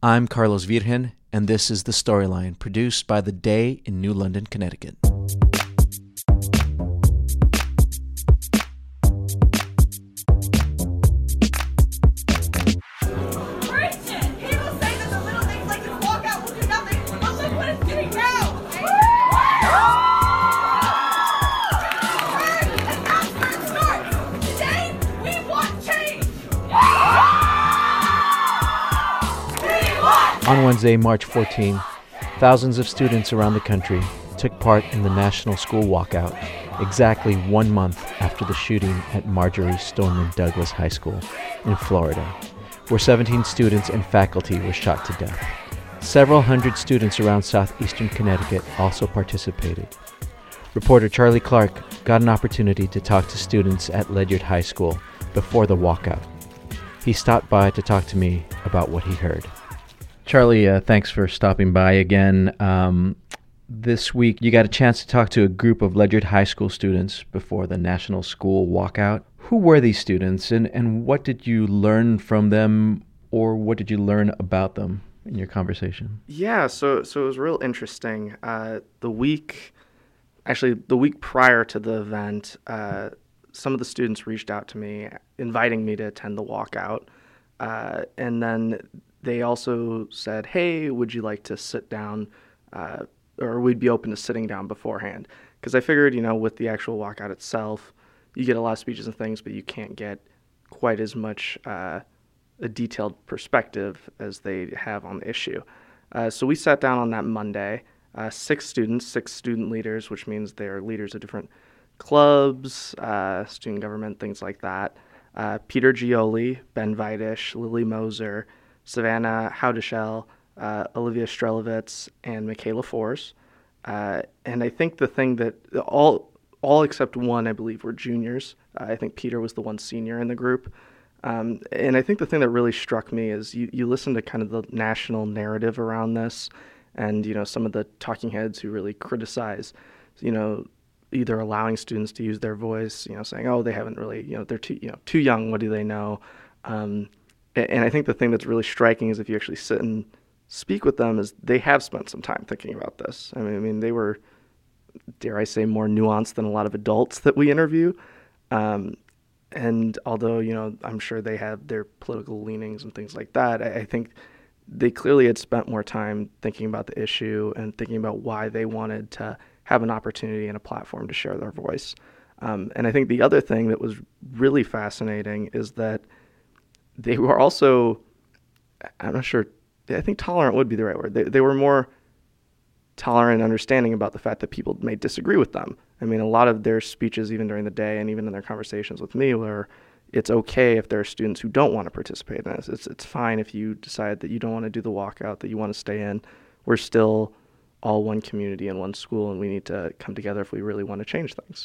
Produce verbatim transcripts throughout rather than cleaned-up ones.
I'm Carlos Virgen, and this is The Storyline, produced by The Day in New London, Connecticut. On Wednesday, March fourteenth, thousands of students around the country took part in the National School Walkout, exactly one month after the shooting at Marjory Stoneman Douglas High School in Florida, where seventeen students and faculty were shot to death. Several hundred students around southeastern Connecticut also participated. Reporter Charlie Clark got an opportunity to talk to students at Ledyard High School before the walkout. He stopped by to talk to me about what he heard. Charlie, uh, thanks for stopping by again. Um, this week, you got a chance to talk to a group of Ledyard High School students before the National School Walkout. Who were these students, and, and what did you learn from them, or what did you learn about them in your conversation? Yeah, so so it was real interesting. Uh, the week, actually, the week prior to the event, uh, some of the students reached out to me, inviting me to attend the walkout, uh, and then they also said, hey, would you like to sit down, uh, or we'd be open to sitting down beforehand. Because I figured, you know, with the actual walkout itself, you get a lot of speeches and things, but you can't get quite as much uh, a detailed perspective as they have on the issue. Uh, so we sat down on that Monday, uh, six students, six student leaders, which means they're leaders of different clubs, uh, student government, things like that. Uh, Peter Gioli, Ben Vidish, Lily Moser, Savannah Howdeshell, uh, Olivia Strelovitz, and Michaela Force. Uh, and I think the thing that all all except one, I believe, were juniors. Uh, I think Peter was the one senior in the group. Um, and I think the thing that really struck me is you, you listen to kind of the national narrative around this, and you know some of the talking heads who really criticize, you know, either allowing students to use their voice, you know, saying, oh, they haven't really, you know, they're too, you know, too young. What do they know? Um, And I think the thing that's really striking is if you actually sit and speak with them is they have spent some time thinking about this. I mean, I mean they were, dare I say, more nuanced than a lot of adults that we interview. Um, and although, you know, I'm sure they have their political leanings and things like that, I, I think they clearly had spent more time thinking about the issue and thinking about why they wanted to have an opportunity and a platform to share their voice. Um, and I think the other thing that was really fascinating is that they were also, I'm not sure, I think tolerant would be the right word. They, they were more tolerant and understanding about the fact that people may disagree with them. I mean, a lot of their speeches, even during the day and even in their conversations with me, were it's okay if there are students who don't want to participate in this. It's, it's fine if you decide that you don't want to do the walkout, that you want to stay in. We're still all one community and one school, and we need to come together if we really want to change things.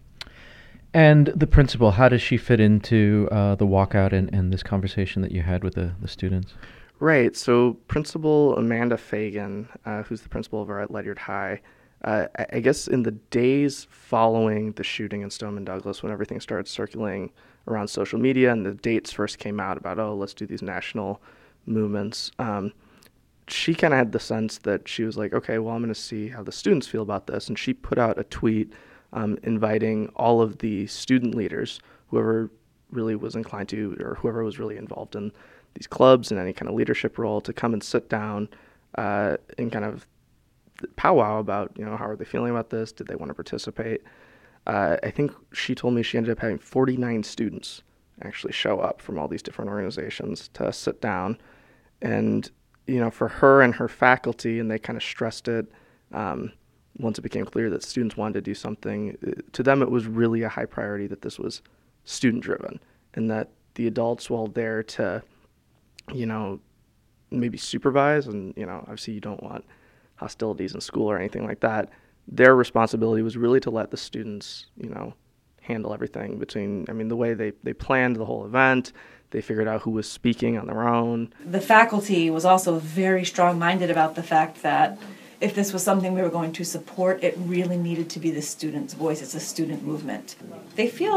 And the principal, how does she fit into uh, the walkout and, and this conversation that you had with the, the students? Right. So Principal Amanda Fagan, uh, who's the principal over at Ledyard High, uh, I, I guess in the days following the shooting in Stoneman Douglas, when everything started circulating around social media and the dates first came out about, oh, let's do these national movements, um, she kind of had the sense that she was like, okay, well, I'm going to see how the students feel about this. And she put out a tweet Um, inviting all of the student leaders, whoever really was inclined to, or whoever was really involved in these clubs and any kind of leadership role, to come and sit down uh, and kind of powwow about, you know, how are they feeling about this? Did they want to participate? Uh, I think she told me she ended up having forty-nine students actually show up from all these different organizations to sit down. And, you know, for her and her faculty, and they kind of stressed it, um, once it became clear that students wanted to do something, to them it was really a high priority that this was student-driven, and that the adults, while there to, you know, maybe supervise, and, you know, obviously you don't want hostilities in school or anything like that, their responsibility was really to let the students, you know, handle everything between, I mean, the way they, they planned the whole event, they figured out who was speaking on their own. The faculty was also very strong-minded about the fact that if this was something we were going to support, it really needed to be the students' voice. It's a student movement. They feel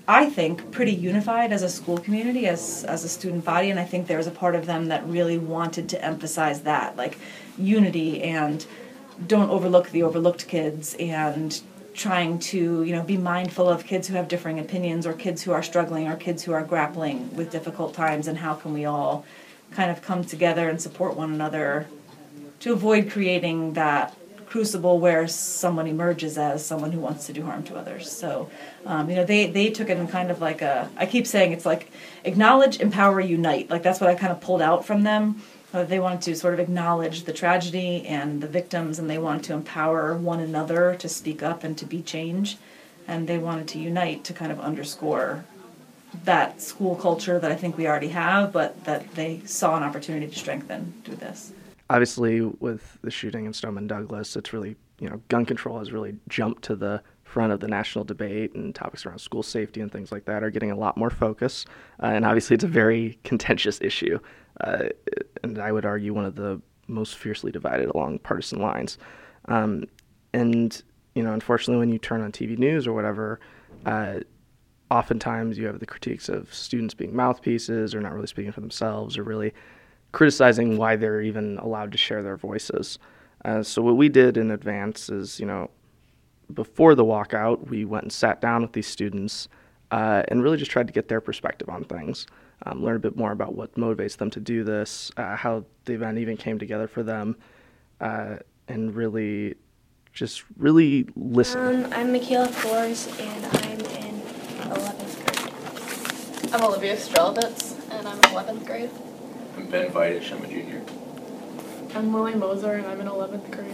I think, pretty unified as a school community, as as a student body, and I think there was a part of them that really wanted to emphasize that, like unity and don't overlook the overlooked kids, and trying to, you know, be mindful of kids who have differing opinions, or kids who are struggling, or kids who are grappling with difficult times, and how can we all kind of come together and support one another to avoid creating that crucible where someone emerges as someone who wants to do harm to others. So, um, you know, they, they took it in kind of like a, I keep saying it's like acknowledge, empower, unite. Like that's what I kind of pulled out from them. Uh, they wanted to sort of acknowledge the tragedy and the victims, and they wanted to empower one another to speak up and to be change. And they wanted to unite to kind of underscore that school culture that I think we already have, but that they saw an opportunity to strengthen through this. Obviously, with the shooting in Stoneman Douglas, it's really, you know, gun control has really jumped to the front of the national debate, and topics around school safety and things like that are getting a lot more focus. Uh, and obviously, it's a very contentious issue, uh, and I would argue one of the most fiercely divided along partisan lines. Um, and, you know, unfortunately, when you turn on T V news or whatever, uh, oftentimes you have the critiques of students being mouthpieces or not really speaking for themselves, or really criticizing why they're even allowed to share their voices. Uh, so what we did in advance is, you know, before the walkout, we went and sat down with these students uh, and really just tried to get their perspective on things, um, learn a bit more about what motivates them to do this, uh, how the event even came together for them, uh, and really just really listen. Um, I'm Michaela Flores, and I'm in eleventh grade. I'm Olivia Strelovitz, and I'm in eleventh grade. I'm Ben Vidish, I'm a junior. I'm Lily Moser, and I'm in eleventh grade.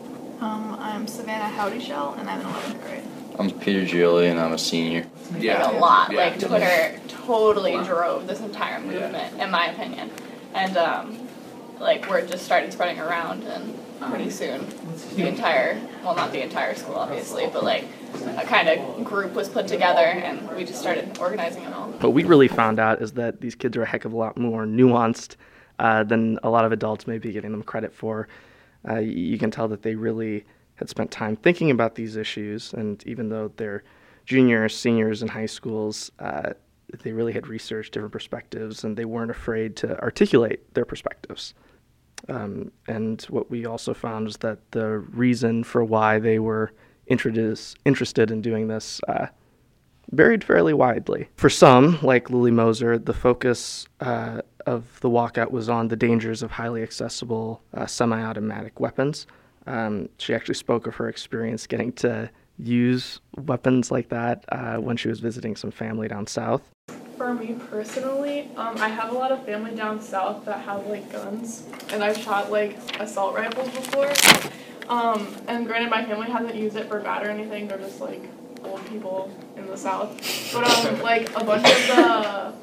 Um, I'm Savannah Howdyshell, and I'm in eleventh grade. I'm Peter Gioli, and I'm a senior. Yeah, like a lot. Yeah. Like Twitter totally drove this entire movement, yeah. in my opinion. And um, like word just started spreading around, and pretty soon the entire, well, not the entire school, obviously, but like a kind of group was put together, and we just started organizing it all. What we really found out is that these kids are a heck of a lot more nuanced uh, than a lot of adults may be giving them credit for. Uh, you can tell that they really had spent time thinking about these issues, and even though they're juniors, seniors in high schools, uh, they really had researched different perspectives, and they weren't afraid to articulate their perspectives. Um, and what we also found is that the reason for why they were introduce, interested in doing this uh, varied fairly widely. For some, like Lily Moser, the focus uh, of the walkout was on the dangers of highly accessible uh, semi-automatic weapons. Um, she actually spoke of her experience getting to use weapons like that uh, when she was visiting some family down south. For me personally, um, I have a lot of family down south that have like guns, and I've shot like assault rifles before. Um, and granted, my family hasn't used it for bad or anything. They're just like old people in the south. But um, like a bunch of the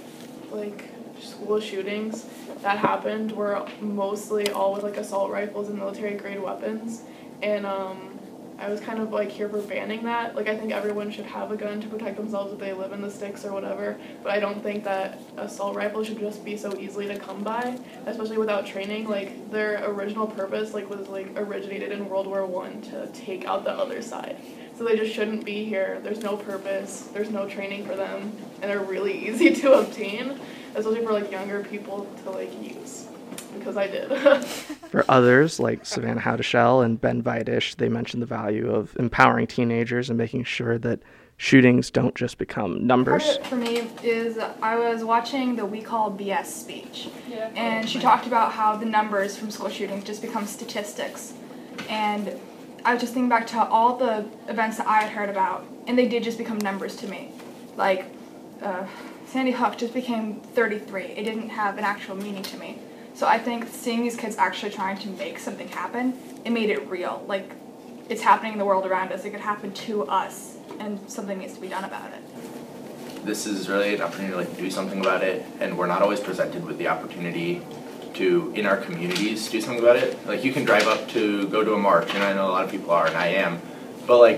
like school shootings that happened were mostly all with like assault rifles and military grade weapons. And um, I was kind of like here for banning that. Like I think everyone should have a gun to protect themselves if they live in the sticks or whatever. But I don't think that assault rifles should just be so easily to come by, especially without training. Like their original purpose like was like originated in World War One to take out the other side. So they just shouldn't be here. There's no purpose. There's no training for them, and they're really easy to obtain, especially for like younger people to like use. Because I did. For others, like Savannah Howdyshell and Ben Vidish, they mentioned the value of empowering teenagers and making sure that shootings don't just become numbers. Part of it for me is I was watching the We Call B S speech, Yeah. and she talked about how the numbers from school shootings just become statistics. And I was just thinking back to all the events that I had heard about, and they did just become numbers to me. Like, uh, Sandy Hook just became thirty-three. It didn't have an actual meaning to me. So I think seeing these kids actually trying to make something happen, it made it real. Like, it's happening in the world around us. It could happen to us, and something needs to be done about it. This is really an opportunity to like do something about it, and we're not always presented with the opportunity to, in our communities, do something about it. Like, you can drive up to go to a march, and I know a lot of people are, and I am, but like,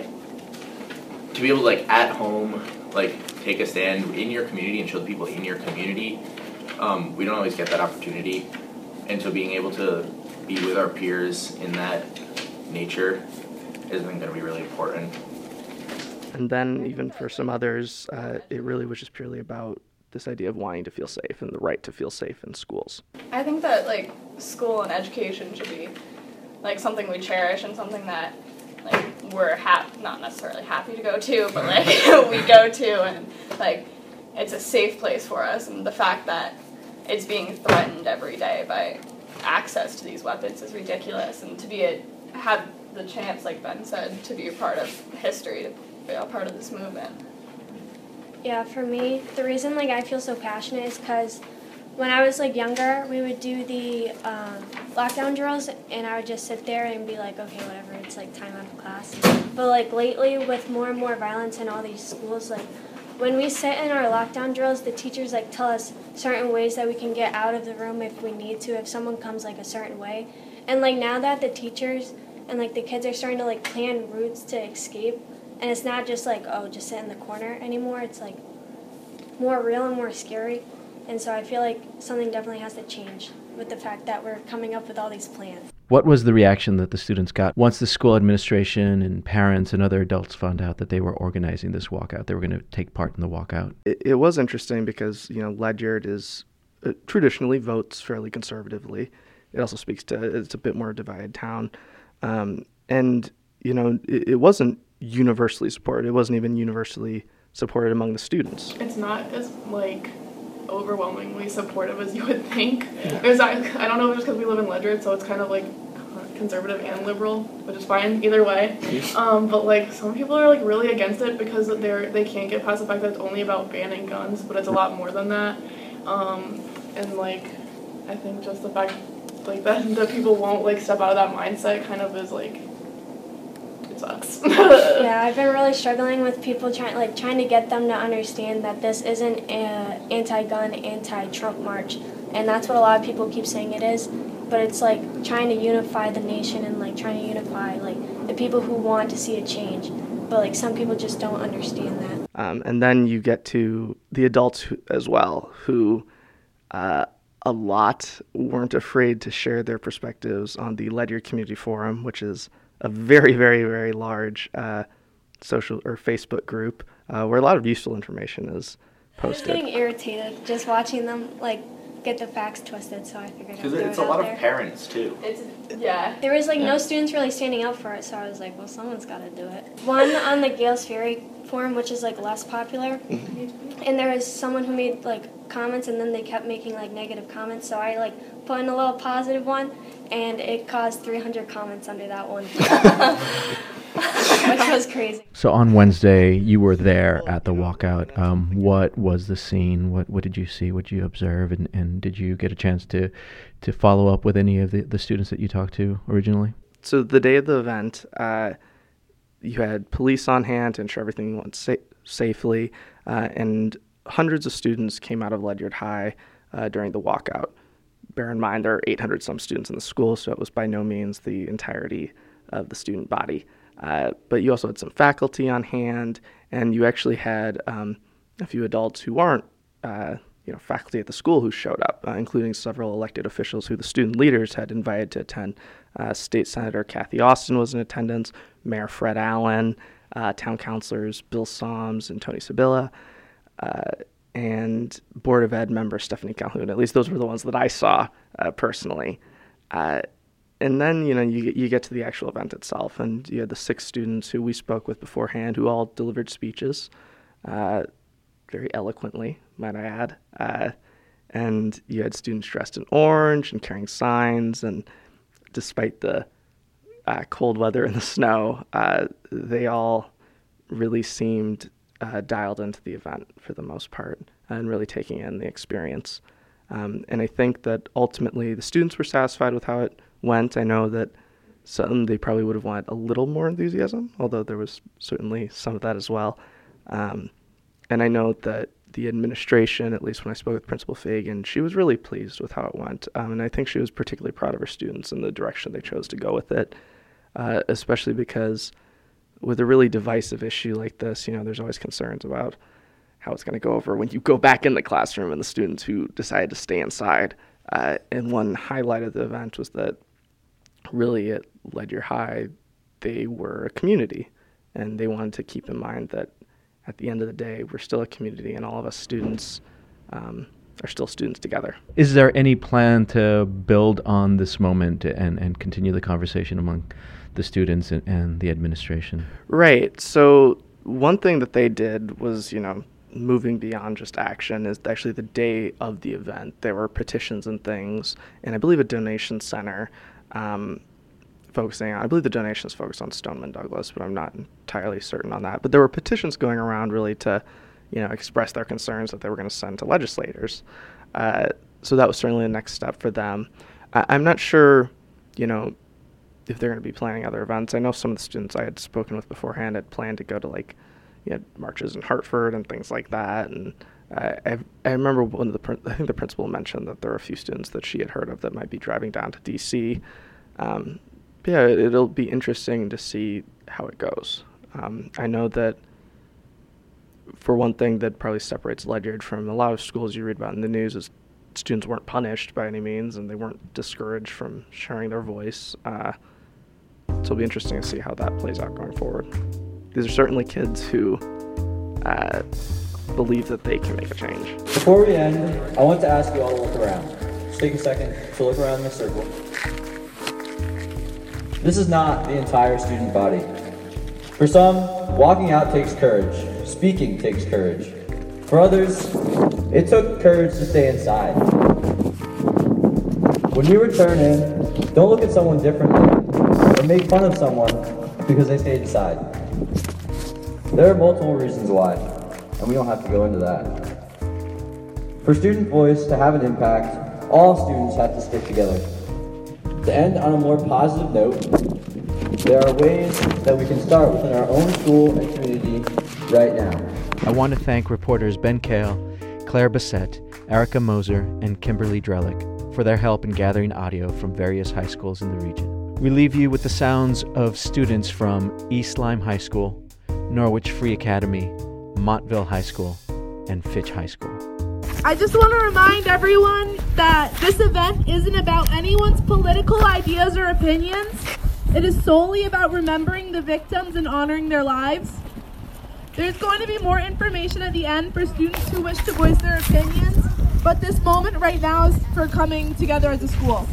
to be able to like at home, like take a stand in your community and show the people in your community, um, we don't always get that opportunity. And so being able to be with our peers in that nature is going to be really important. and then even for some others, uh, it really was just purely about this idea of wanting to feel safe and the right to feel safe in schools. I think that like school and education should be like something we cherish and something that like we're hap- not necessarily happy to go to, but like we go to, and like it's a safe place for us. And the fact that it's being threatened every day by access to these weapons is ridiculous. And to be a have the chance, like Ben said, to be a part of history, to be a part of this movement. Yeah, for me, the reason like I feel so passionate is because when I was like younger, we would do the um, lockdown drills, and I would just sit there and be like, okay, whatever, it's like time out of class. But like lately, with more and more violence in all these schools, like when we sit in our lockdown drills, the teachers like tell us certain ways that we can get out of the room if we need to, if someone comes like a certain way. And like now that the teachers and like the kids are starting to like plan routes to escape, and it's not just like, oh, just sit in the corner anymore, it's like more real and more scary. And so I feel like something definitely has to change with the fact that we're coming up with all these plans. What was the reaction that the students got once the school administration and parents and other adults found out that they were organizing this walkout, they were going to take part in the walkout? It, it was interesting because, you know, Ledyard is uh, traditionally votes fairly conservatively. It also speaks to it's a bit more divided town. Um, and, you know, it, it wasn't universally supported. It wasn't even universally supported among the students. It's not as, like, overwhelmingly supportive as you would think. Because I, I don't know if it's because we live in Ledyard, so it's kind of like conservative and liberal, which is fine either way. Um, but like some people are like really against it because they're they can't get past the fact that it's only about banning guns, but it's a lot more than that. Um, and like I think just the fact like that that people won't like step out of that mindset kind of is like it sucks. Yeah, I've been really struggling with people trying like trying to get them to understand that this isn't an anti-gun, anti-Trump march, and that's what a lot of people keep saying it is. But it's like trying to unify the nation and like trying to unify like the people who want to see a change. But like some people just don't understand that. Um, and then you get to the adults who, as well, who uh, a lot weren't afraid to share their perspectives on the Ledyard Community Forum, which is a very, very, very large uh, social or Facebook group uh, where a lot of useful information is posted. I was getting irritated just watching them like get the facts twisted, so I figured I'd Because throw it's it a out lot there. of parents too. It's yeah. There was like Yeah. no students really standing up for it, so I was like, well, someone's got to do it. One on the Gales Ferry forum, which is like less popular, and there was someone who made like comments, and then they kept making like negative comments, so I like put in a little positive one, and it caused three hundred comments under that one, which was crazy. So on Wednesday, you were there at the walkout. Um, what was the scene? What what did you see? What did you observe? And, and did you get a chance to, to follow up with any of the, the students that you talked to originally? So the day of the event, uh, you had police on hand to ensure everything went sa- safely, uh, and hundreds of students came out of Ledyard High uh, during the walkout. Bear in mind, there are eight hundred some students in the school, so it was by no means the entirety of the student body. Uh, but you also had some faculty on hand, and you actually had um, a few adults who aren't uh, you know, faculty at the school who showed up, uh, including several elected officials who the student leaders had invited to attend. Uh, State Senator Kathy Austin was in attendance, Mayor Fred Allen, uh, town councilors Bill Soms and Tony Sibylla, uh, and Board of Ed member Stephanie Calhoun. At least those were the ones that I saw uh, personally. Uh, and then, you know, you, you get to the actual event itself, and you had the six students who we spoke with beforehand who all delivered speeches, uh, very eloquently, might I add. Uh, and you had students dressed in orange and carrying signs, and despite the uh, cold weather and the snow, uh, they all really seemed uh, dialed into the event for the most part and really taking in the experience. Um, and I think that ultimately the students were satisfied with how it went. I know that some, they probably would have wanted a little more enthusiasm, although there was certainly some of that as well. Um, and I know that the administration, at least when I spoke with Principal Fagan, she was really pleased with how it went. Um, and I think she was particularly proud of her students and the direction they chose to go with it, uh, especially because with a really divisive issue like this, you know, there's always concerns about how it's going to go over when you go back in the classroom and the students who decided to stay inside. Uh, and one highlight of the event was that really at Ledyard High, they were a community. and they wanted to keep in mind that at the end of the day, we're still a community, and all of us students um, are still students together. Is there any plan to build on this moment and, and continue the conversation among the students and, and the administration? Right. So one thing that they did was, you know, moving beyond just action is actually the day of the event. There were petitions and things, and I believe a donation center um, focusing on, I believe the donations focused on Stoneman Douglas, but I'm not entirely certain on that. But there were petitions going around really to, you know, express their concerns that they were going to send to legislators. Uh, so that was certainly the next step for them. I- I'm not sure, you know, if they're going to be planning other events. I know some of the students I had spoken with beforehand had planned to go to, like, you know, marches in Hartford and things like that. And uh, I I remember one of the prin- I think the principal mentioned that there were a few students that she had heard of that might be driving down to D C. Um, but yeah, it, it'll be interesting to see how it goes. Um, I know that for one thing that probably separates Ledyard from a lot of schools you read about in the news is students weren't punished by any means, and they weren't discouraged from sharing their voice. Uh, so it'll be interesting to see how that plays out going forward. These are certainly kids who uh, believe that they can make a change. Before we end, I want to ask you all to look around. Just take a second to look around the circle. This is not the entire student body. For some, walking out takes courage. Speaking takes courage. For others, it took courage to stay inside. When you return in, don't look at someone differently or make fun of someone because they stayed inside. There are multiple reasons why, and we don't have to go into that. For Student Voice to have an impact, all students have to stick together. To end on a more positive note, there are ways that we can start within our own school and community right now. I want to thank reporters Ben Kale, Claire Bassett, Erica Moser, and Kimberly Drellick for their help in gathering audio from various high schools in the region. We leave you with the sounds of students from East Lyme High School, Norwich Free Academy, Montville High School, and Fitch High School. I just want to remind everyone that this event isn't about anyone's political ideas or opinions. It is solely about remembering the victims and honoring their lives. There's going to be more information at the end for students who wish to voice their opinions, but this moment right now is for coming together as a school.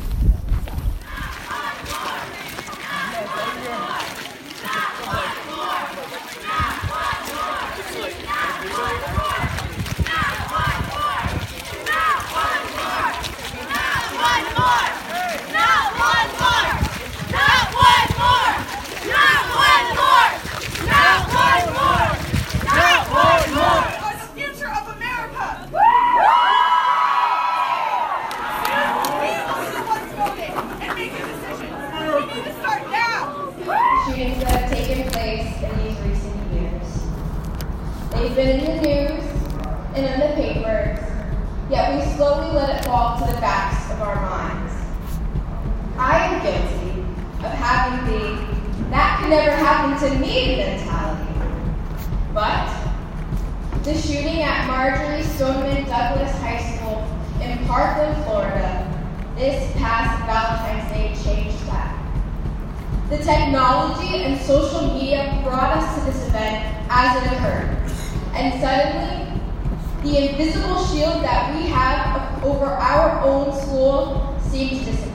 Shootings that have taken place in these recent years. They've been in the news and in the papers, yet we slowly let it fall to the backs of our minds. I am guilty of having the "that could never happen to me" mentality. But the shooting at Marjory Stoneman Douglas High School in Parkland, Florida, this past Valentine's Day changed that. The technology and social media brought us to this event as it occurred, and suddenly, the invisible shield that we have over our own school seemed to disappear.